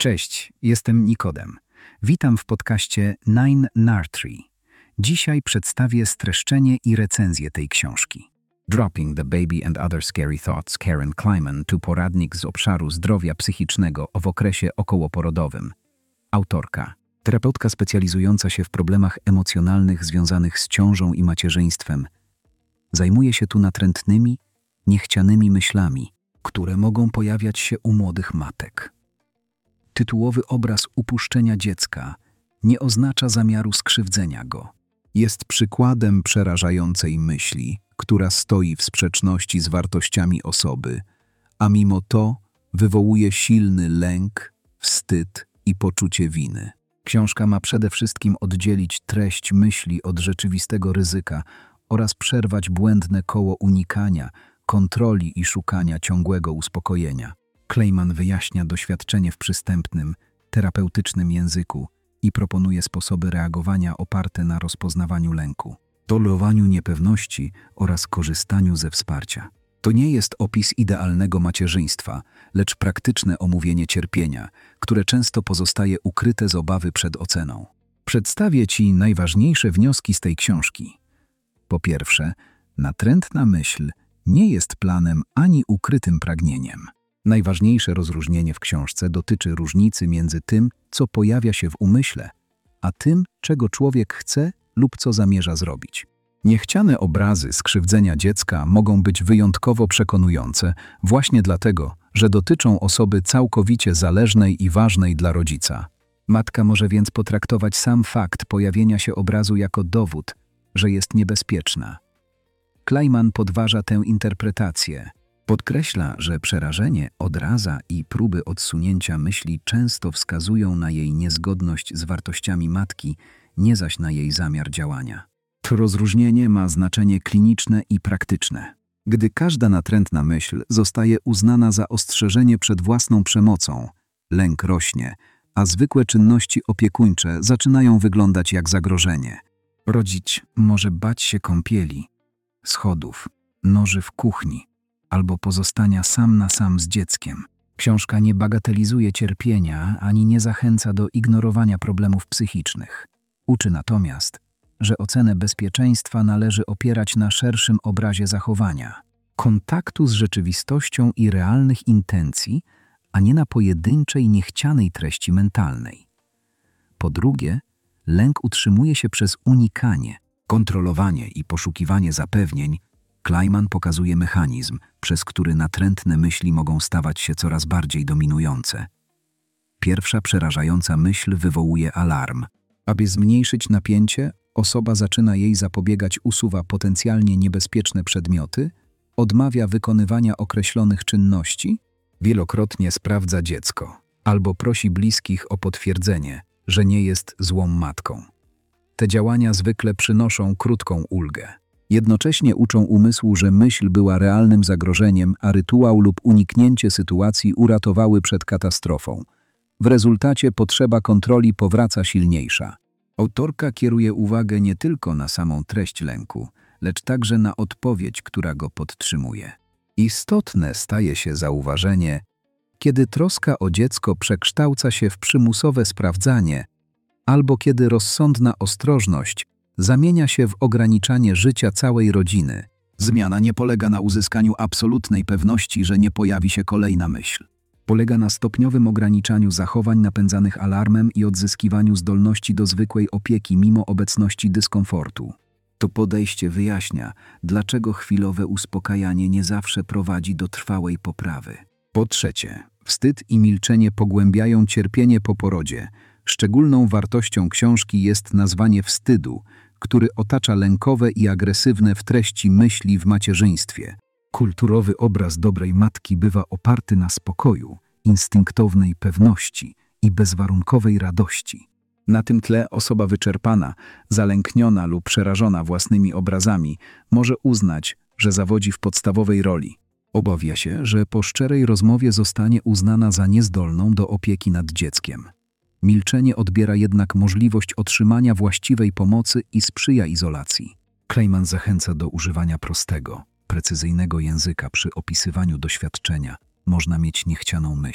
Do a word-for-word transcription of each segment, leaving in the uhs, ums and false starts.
Cześć, jestem Nikodem. Witam w podcaście Nine Nursery. Dzisiaj przedstawię streszczenie i recenzję tej książki. Dropping the Baby and Other Scary Thoughts Karen Kleiman to poradnik z obszaru zdrowia psychicznego w okresie okołoporodowym. Autorka. Terapeutka specjalizująca się w problemach emocjonalnych związanych z ciążą i macierzyństwem. Zajmuje się tu natrętnymi, niechcianymi myślami, które mogą pojawiać się u młodych matek. Tytułowy obraz upuszczenia dziecka nie oznacza zamiaru skrzywdzenia go. Jest przykładem przerażającej myśli, która stoi w sprzeczności z wartościami osoby, a mimo to wywołuje silny lęk, wstyd i poczucie winy. Książka ma przede wszystkim oddzielić treść myśli od rzeczywistego ryzyka oraz przerwać błędne koło unikania, kontroli i szukania ciągłego uspokojenia. Kleiman wyjaśnia doświadczenie w przystępnym, terapeutycznym języku i proponuje sposoby reagowania oparte na rozpoznawaniu lęku, tolerowaniu niepewności oraz korzystaniu ze wsparcia. To nie jest opis idealnego macierzyństwa, lecz praktyczne omówienie cierpienia, które często pozostaje ukryte z obawy przed oceną. Przedstawię Ci najważniejsze wnioski z tej książki. Po pierwsze, natrętna myśl nie jest planem ani ukrytym pragnieniem. Najważniejsze rozróżnienie w książce dotyczy różnicy między tym, co pojawia się w umyśle, a tym, czego człowiek chce lub co zamierza zrobić. Niechciane obrazy skrzywdzenia dziecka mogą być wyjątkowo przekonujące właśnie dlatego, że dotyczą osoby całkowicie zależnej i ważnej dla rodzica. Matka może więc potraktować sam fakt pojawienia się obrazu jako dowód, że jest niebezpieczna. Kleiman podważa tę interpretację. Podkreśla, że przerażenie, odraza i próby odsunięcia myśli często wskazują na jej niezgodność z wartościami matki, nie zaś na jej zamiar działania. To rozróżnienie ma znaczenie kliniczne i praktyczne. Gdy każda natrętna myśl zostaje uznana za ostrzeżenie przed własną przemocą, lęk rośnie, a zwykłe czynności opiekuńcze zaczynają wyglądać jak zagrożenie. Rodzic może bać się kąpieli, schodów, noży w kuchni, albo pozostania sam na sam z dzieckiem. Książka nie bagatelizuje cierpienia ani nie zachęca do ignorowania problemów psychicznych. Uczy natomiast, że ocenę bezpieczeństwa należy opierać na szerszym obrazie zachowania, kontaktu z rzeczywistością i realnych intencji, a nie na pojedynczej, niechcianej treści mentalnej. Po drugie, lęk utrzymuje się przez unikanie, kontrolowanie i poszukiwanie zapewnień. Kleiman pokazuje mechanizm, przez który natrętne myśli mogą stawać się coraz bardziej dominujące. Pierwsza przerażająca myśl wywołuje alarm. Aby zmniejszyć napięcie, osoba zaczyna jej zapobiegać, usuwa potencjalnie niebezpieczne przedmioty, odmawia wykonywania określonych czynności, wielokrotnie sprawdza dziecko albo prosi bliskich o potwierdzenie, że nie jest złą matką. Te działania zwykle przynoszą krótką ulgę. Jednocześnie uczą umysłu, że myśl była realnym zagrożeniem, a rytuał lub uniknięcie sytuacji uratowały przed katastrofą. W rezultacie potrzeba kontroli powraca silniejsza. Autorka kieruje uwagę nie tylko na samą treść lęku, lecz także na odpowiedź, która go podtrzymuje. Istotne staje się zauważenie, kiedy troska o dziecko przekształca się w przymusowe sprawdzanie, albo kiedy rozsądna ostrożność zamienia się w ograniczanie życia całej rodziny. Zmiana nie polega na uzyskaniu absolutnej pewności, że nie pojawi się kolejna myśl. Polega na stopniowym ograniczaniu zachowań napędzanych alarmem i odzyskiwaniu zdolności do zwykłej opieki mimo obecności dyskomfortu. To podejście wyjaśnia, dlaczego chwilowe uspokajanie nie zawsze prowadzi do trwałej poprawy. Po trzecie, wstyd i milczenie pogłębiają cierpienie po porodzie. Szczególną wartością książki jest nazwanie wstydu, który otacza lękowe i agresywne w treści myśli w macierzyństwie. Kulturowy obraz dobrej matki bywa oparty na spokoju, instynktownej pewności i bezwarunkowej radości. Na tym tle osoba wyczerpana, zalękniona lub przerażona własnymi obrazami może uznać, że zawodzi w podstawowej roli. Obawia się, że po szczerej rozmowie zostanie uznana za niezdolną do opieki nad dzieckiem. Milczenie odbiera jednak możliwość otrzymania właściwej pomocy i sprzyja izolacji. Kleiman zachęca do używania prostego, precyzyjnego języka przy opisywaniu doświadczenia. Można mieć niechcianą myśl.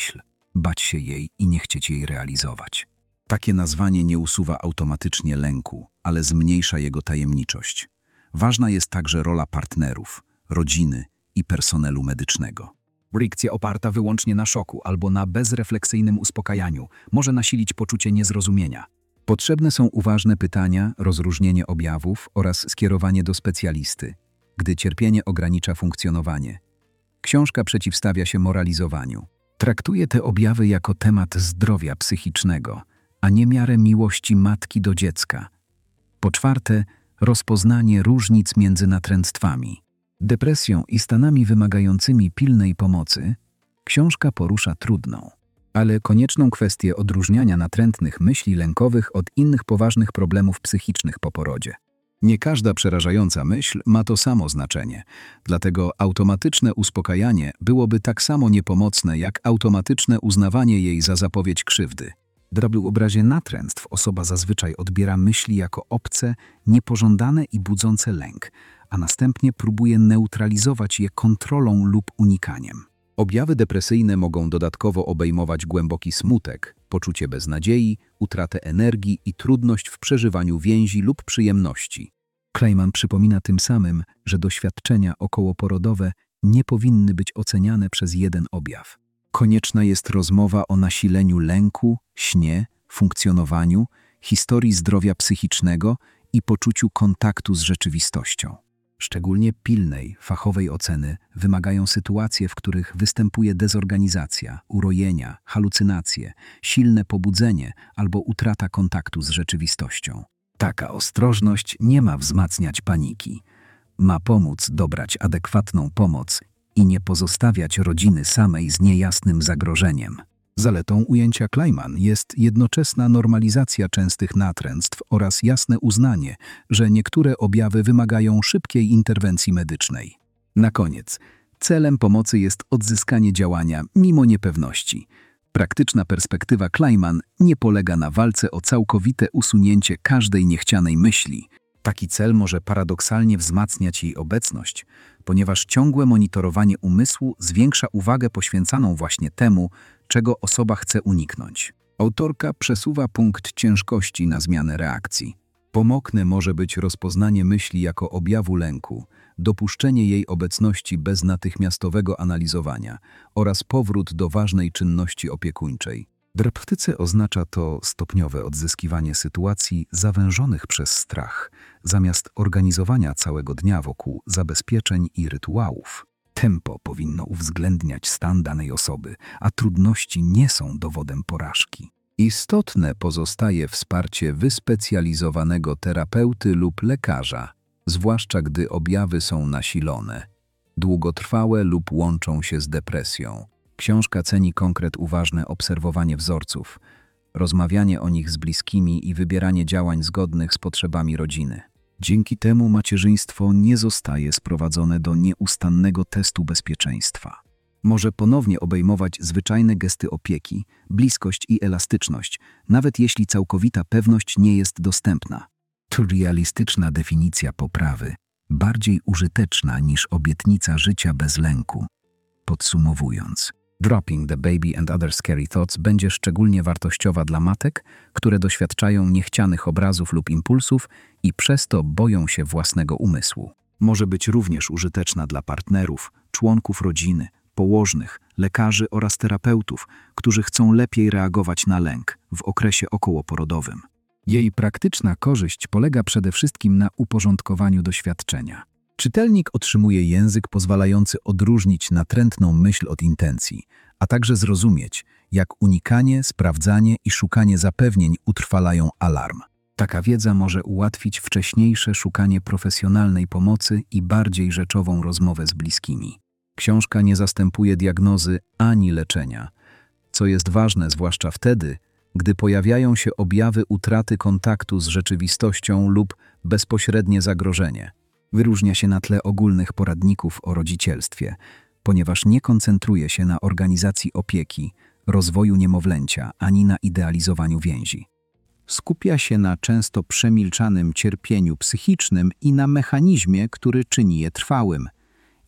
bać się jej i nie chcieć jej realizować. Takie nazwanie nie usuwa automatycznie lęku, ale zmniejsza jego tajemniczość. Ważna jest także rola partnerów, rodziny i personelu medycznego. Reakcja oparta wyłącznie na szoku albo na bezrefleksyjnym uspokajaniu może nasilić poczucie niezrozumienia. Potrzebne są uważne pytania, rozróżnienie objawów oraz skierowanie do specjalisty, gdy cierpienie ogranicza funkcjonowanie. Książka przeciwstawia się moralizowaniu. Traktuje te objawy jako temat zdrowia psychicznego, a nie miarę miłości matki do dziecka. Po czwarte, rozpoznanie różnic między natręctwami, depresją i stanami wymagającymi pilnej pomocy. Książka porusza trudną, ale konieczną kwestię odróżniania natrętnych myśli lękowych od innych poważnych problemów psychicznych po porodzie. Nie każda przerażająca myśl ma to samo znaczenie, dlatego automatyczne uspokajanie byłoby tak samo niepomocne jak automatyczne uznawanie jej za zapowiedź krzywdy. W obrazie natręctw osoba zazwyczaj odbiera myśli jako obce, niepożądane i budzące lęk, a następnie próbuje neutralizować je kontrolą lub unikaniem. Objawy depresyjne mogą dodatkowo obejmować głęboki smutek, poczucie beznadziei, utratę energii i trudność w przeżywaniu więzi lub przyjemności. Klejman przypomina tym samym, że doświadczenia okołoporodowe nie powinny być oceniane przez jeden objaw. Konieczna jest rozmowa o nasileniu lęku, śnie, funkcjonowaniu, historii zdrowia psychicznego i poczuciu kontaktu z rzeczywistością. Szczególnie pilnej, fachowej oceny wymagają sytuacje, w których występuje dezorganizacja, urojenia, halucynacje, silne pobudzenie albo utrata kontaktu z rzeczywistością. Taka ostrożność nie ma wzmacniać paniki. Ma pomóc dobrać adekwatną pomoc i nie pozostawiać rodziny samej z niejasnym zagrożeniem. Zaletą ujęcia Klejman jest jednoczesna normalizacja częstych natręctw oraz jasne uznanie, że niektóre objawy wymagają szybkiej interwencji medycznej. Na koniec, celem pomocy jest odzyskanie działania mimo niepewności. Praktyczna perspektywa Klejman nie polega na walce o całkowite usunięcie każdej niechcianej myśli. Taki cel może paradoksalnie wzmacniać jej obecność, ponieważ ciągłe monitorowanie umysłu zwiększa uwagę poświęcaną właśnie temu, czego osoba chce uniknąć. Autorka przesuwa punkt ciężkości na zmianę reakcji. Pomocne może być rozpoznanie myśli jako objawu lęku, dopuszczenie jej obecności bez natychmiastowego analizowania oraz powrót do ważnej czynności opiekuńczej. W praktyce oznacza to stopniowe odzyskiwanie sytuacji zawężonych przez strach, zamiast organizowania całego dnia wokół zabezpieczeń i rytuałów. Tempo powinno uwzględniać stan danej osoby, a trudności nie są dowodem porażki. Istotne pozostaje wsparcie wyspecjalizowanego terapeuty lub lekarza, zwłaszcza gdy objawy są nasilone, długotrwałe lub łączą się z depresją. Książka ceni konkret uważne obserwowanie wzorców, rozmawianie o nich z bliskimi i wybieranie działań zgodnych z potrzebami rodziny. Dzięki temu macierzyństwo nie zostaje sprowadzone do nieustannego testu bezpieczeństwa. Może ponownie obejmować zwyczajne gesty opieki, bliskość i elastyczność, nawet jeśli całkowita pewność nie jest dostępna. To realistyczna definicja poprawy, bardziej użyteczna niż obietnica życia bez lęku. Podsumowując, Dropping the Baby and Other Scary Thoughts będzie szczególnie wartościowa dla matek, które doświadczają niechcianych obrazów lub impulsów i przez to boją się własnego umysłu. Może być również użyteczna dla partnerów, członków rodziny, położnych, lekarzy oraz terapeutów, którzy chcą lepiej reagować na lęk w okresie okołoporodowym. Jej praktyczna korzyść polega przede wszystkim na uporządkowaniu doświadczenia. Czytelnik otrzymuje język pozwalający odróżnić natrętną myśl od intencji, a także zrozumieć, jak unikanie, sprawdzanie i szukanie zapewnień utrwalają alarm. Taka wiedza może ułatwić wcześniejsze szukanie profesjonalnej pomocy i bardziej rzeczową rozmowę z bliskimi. Książka nie zastępuje diagnozy ani leczenia, co jest ważne zwłaszcza wtedy, gdy pojawiają się objawy utraty kontaktu z rzeczywistością lub bezpośrednie zagrożenie. Wyróżnia się na tle ogólnych poradników o rodzicielstwie, ponieważ nie koncentruje się na organizacji opieki, rozwoju niemowlęcia ani na idealizowaniu więzi. Skupia się na często przemilczanym cierpieniu psychicznym i na mechanizmie, który czyni je trwałym.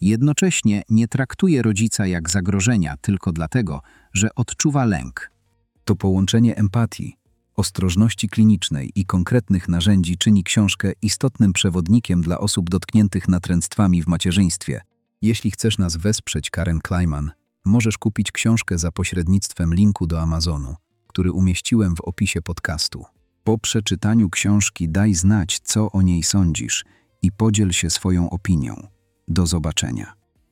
Jednocześnie nie traktuje rodzica jak zagrożenia tylko dlatego, że odczuwa lęk. To połączenie empatii, ostrożności klinicznej i konkretnych narzędzi czyni książkę istotnym przewodnikiem dla osób dotkniętych natręctwami w macierzyństwie. Jeśli chcesz nas wesprzeć, Karen Kleiman, możesz kupić książkę za pośrednictwem linku do Amazonu, który umieściłem w opisie podcastu. Po przeczytaniu książki daj znać, co o niej sądzisz i podziel się swoją opinią. Do zobaczenia.